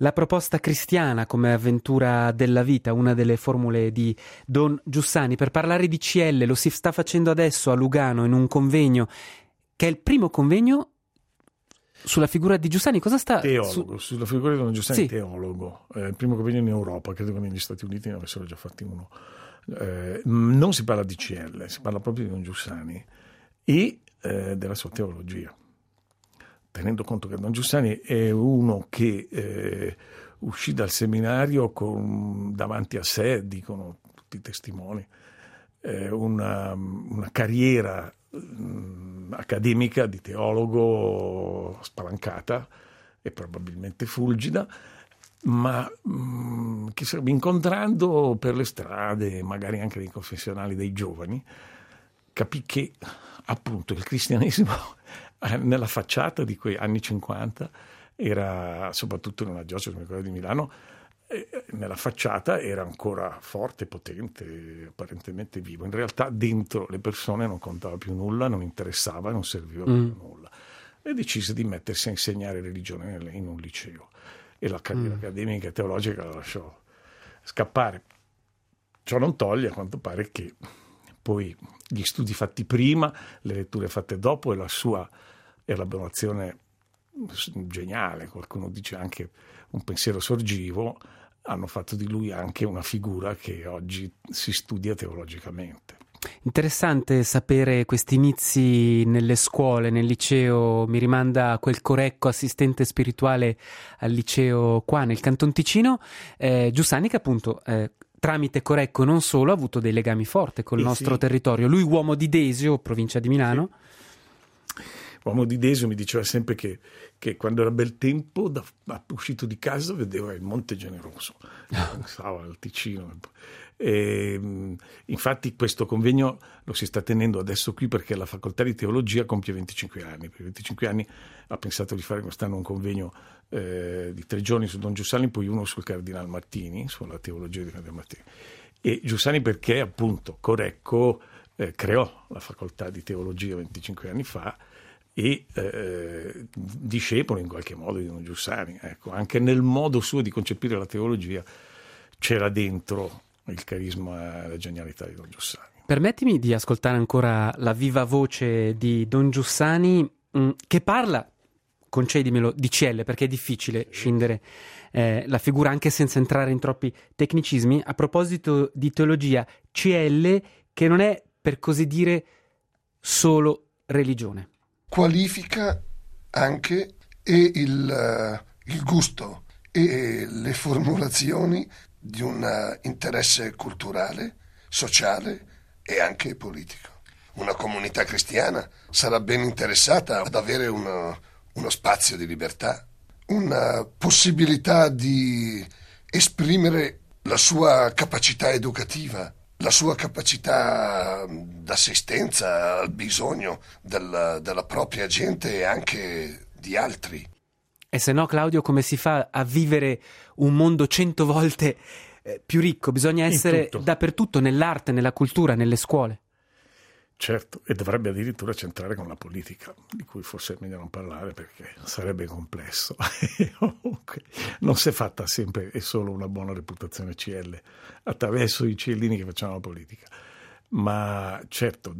La proposta cristiana come avventura della vita, una delle formule di Don Giussani. Per parlare di CL lo si sta facendo adesso a Lugano in un convegno che è il primo convegno sulla figura di Giussani. Cosa sta? Teologo, sulla figura di Don Giussani, sì. Teologo. Il primo convegno in Europa, credo che negli Stati Uniti ne avessero già fatti uno. Non si parla di CL, si parla proprio di Don Giussani e della sua teologia. Tenendo conto che Don Giussani è uno che uscì dal seminario davanti a sé, dicono tutti i testimoni, una carriera accademica di teologo spalancata e probabilmente fulgida, ma che incontrando per le strade, magari anche nei confessionali dei giovani, capì che appunto il cristianesimo nella facciata di quei anni 50 era, soprattutto in una diocesi come quella di Milano, nella facciata era ancora forte, potente, apparentemente vivo. In realtà dentro le persone non contava più nulla, non interessava, non serviva più nulla. E decise di mettersi a insegnare religione in un liceo. E la carriera accademica e teologica la lasciò scappare. Ciò non toglie, a quanto pare, che poi gli studi fatti prima, le letture fatte dopo e la sua elaborazione geniale, qualcuno dice anche un pensiero sorgivo, hanno fatto di lui anche una figura che oggi si studia teologicamente. Interessante sapere questi inizi nelle scuole, nel liceo. Mi rimanda a quel Corecco, assistente spirituale al liceo qua nel Canton Ticino. Giussani che appunto tramite Corecco non solo ha avuto dei legami forti col nostro territorio. Lui uomo di Desio, provincia di Milano. Sì. Uomo di Desio mi diceva sempre che quando era bel tempo, uscito di casa, vedeva il Monte Generoso, stava al Ticino. Infatti questo convegno lo si sta tenendo adesso qui perché la facoltà di teologia compie 25 anni. Per 25 anni ha pensato di fare quest'anno un convegno di 3 giorni su Don Giussani, poi uno sul Cardinal Martini, sulla teologia di Cardinal Martini. E Giussani perché appunto Corecco creò la facoltà di teologia 25 anni fa e discepolo in qualche modo di Don Giussani. Ecco, anche nel modo suo di concepire la teologia c'era dentro il carisma e la genialità di Don Giussani. Permettimi di ascoltare ancora la viva voce di Don Giussani che parla, concedimelo, di CL, perché è difficile scindere la figura anche senza entrare in troppi tecnicismi. A proposito di teologia, CL che non è, per così dire, solo religione. Qualifica anche il gusto e le formulazioni di un interesse culturale, sociale e anche politico. Una comunità cristiana sarà ben interessata ad avere uno spazio di libertà, una possibilità di esprimere la sua capacità educativa, la sua capacità d'assistenza al bisogno della propria gente e anche di altri. E se no, Claudio, come si fa a vivere un mondo 100 volte più ricco? Bisogna essere dappertutto, nell'arte, nella cultura, nelle scuole. Certo, e dovrebbe addirittura c'entrare con la politica, di cui forse è meglio non parlare perché sarebbe complesso. Comunque non si è fatta sempre e solo una buona reputazione CL attraverso i cielini che facciamo la politica. Ma certo,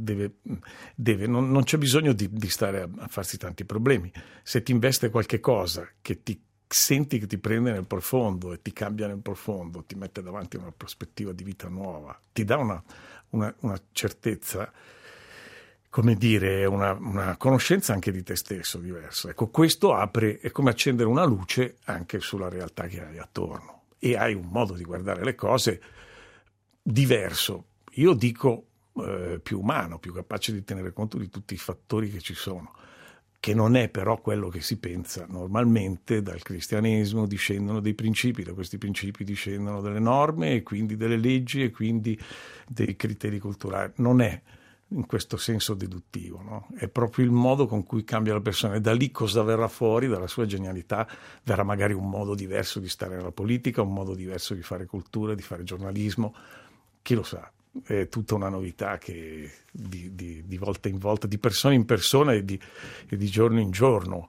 non c'è bisogno di stare a farsi tanti problemi. Se ti investe qualche cosa che ti senti che ti prende nel profondo e ti cambia nel profondo, ti mette davanti una prospettiva di vita nuova, ti dà una certezza, come dire, una conoscenza anche di te stesso diversa. Ecco, questo apre, è come accendere una luce anche sulla realtà che hai attorno e hai un modo di guardare le cose diverso. Io dico più umano, più capace di tenere conto di tutti i fattori che ci sono, che non è però quello che si pensa normalmente. Dal cristianesimo discendono dei principi, da questi principi discendono delle norme e quindi delle leggi e quindi dei criteri culturali. Non è in questo senso deduttivo, no? È proprio il modo con cui cambia la persona e da lì cosa verrà fuori, dalla sua genialità verrà magari un modo diverso di stare nella politica, un modo diverso di fare cultura, di fare giornalismo, chi lo sa. È tutta una novità che di volta in volta, di persona in persona e di giorno in giorno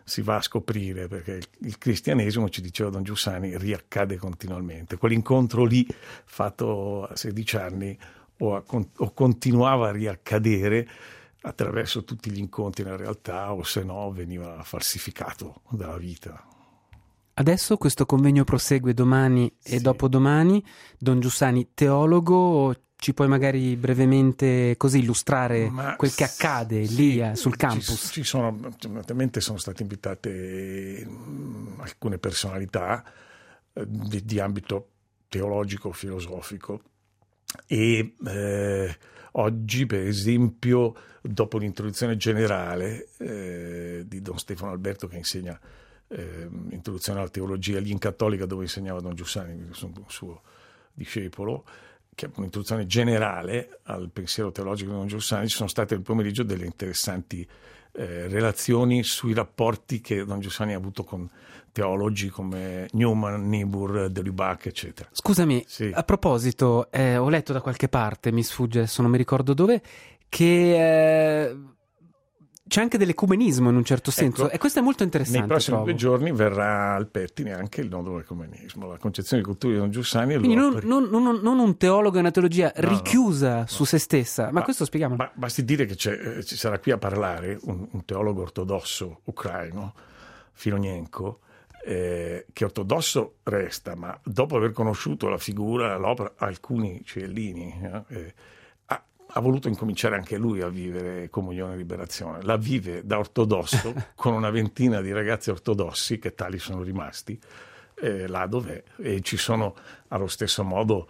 si va a scoprire, perché il cristianesimo, ci diceva Don Giussani, riaccade continuamente. Quell'incontro lì, fatto a 16 anni, o continuava a riaccadere attraverso tutti gli incontri nella realtà, o se no veniva falsificato dalla vita. Adesso questo convegno prosegue domani e dopodomani. Don Giussani, teologo, ci puoi magari brevemente così illustrare quel che accade lì sul campus? Naturalmente sono state invitate alcune personalità di ambito teologico, filosofico, e oggi, per esempio, dopo l'introduzione generale di Don Stefano Alberto, che insegna introduzione alla teologia lì in Cattolica, dove insegnava Don Giussani, sono un suo discepolo, che è un'introduzione generale al pensiero teologico di Don Giussani. Ci sono state nel pomeriggio delle interessanti relazioni sui rapporti che Don Giussani ha avuto con teologi come Newman, Niebuhr, de Lubac, eccetera. Scusami, a proposito, ho letto da qualche parte, mi sfugge adesso, non mi ricordo dove, che c'è anche dell'ecumenismo in un certo senso, e questo è molto interessante. Nei prossimi 2 giorni verrà al Pettine anche il nodo dell'ecumenismo, la concezione di cultura di Don Giussani. Quindi non un teologo e una teologia richiusa su se stessa, ma questo spieghiamolo. Basti dire che ci sarà qui a parlare un teologo ortodosso ucraino, Filonenko, che ortodosso resta, ma dopo aver conosciuto la figura, l'opera, alcuni ciellini, ha voluto incominciare anche lui a vivere comunione e liberazione. La vive da ortodosso con una ventina di ragazzi ortodossi, che tali sono rimasti, là dov'è, e ci sono allo stesso modo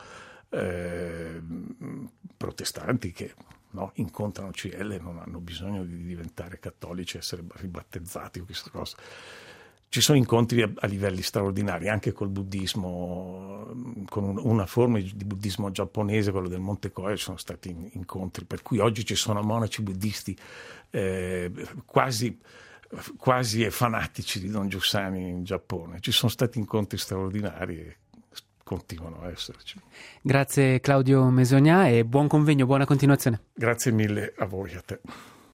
protestanti che incontrano CL e non hanno bisogno di diventare cattolici, essere ribattezzati o questa cosa. Ci sono incontri a livelli straordinari, anche col buddismo, con una forma di buddismo giapponese, quello del Monte Koya. Ci sono stati incontri, per cui oggi ci sono monaci buddisti quasi fanatici di Don Giussani in Giappone. Ci sono stati incontri straordinari e continuano a esserci. Grazie Claudio Mesognà e buon convegno, buona continuazione. Grazie mille a voi, a te.